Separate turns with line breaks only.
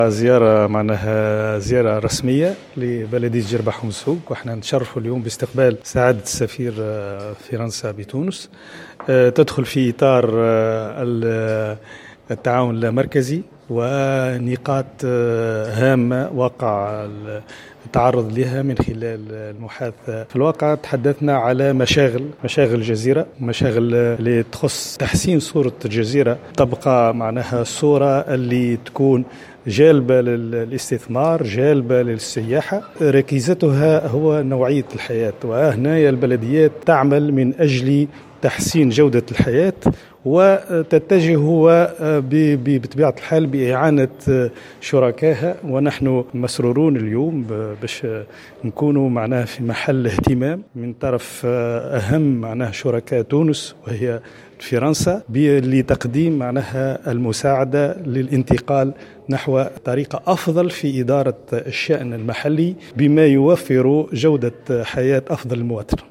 زيارة معناها زيارة رسمية لبلدية جربح ومسوق، وإحنا نتشرفوا اليوم باستقبال سعادة السفير فرنسا بتونس. تدخل في إطار التعاون اللامركزي ونقاط هامة وقع التعرض لها من خلال المحادثة. في الواقع تحدثنا على مشاغل الجزيرة، مشاغل اللي تخص تحسين صورة الجزيرة، تبقى معناها الصورة اللي تكون جالبة للاستثمار، جالبة للسياحة. ركيزتها هو نوعية الحياة، وهنا البلديات تعمل من أجل تحسين جودة الحياة، وتتجه بطبيعة الحال بإعانة شركائها. ونحن مسرورون اليوم باش نكونوا معناها في محل اهتمام من طرف أهم معناها شركاء تونس وهي فرنسا، لتقديم معناها المساعدة للانتقال نحو طريقة أفضل في إدارة الشأن المحلي، بما يوفر جودة حياة أفضل للمواطن.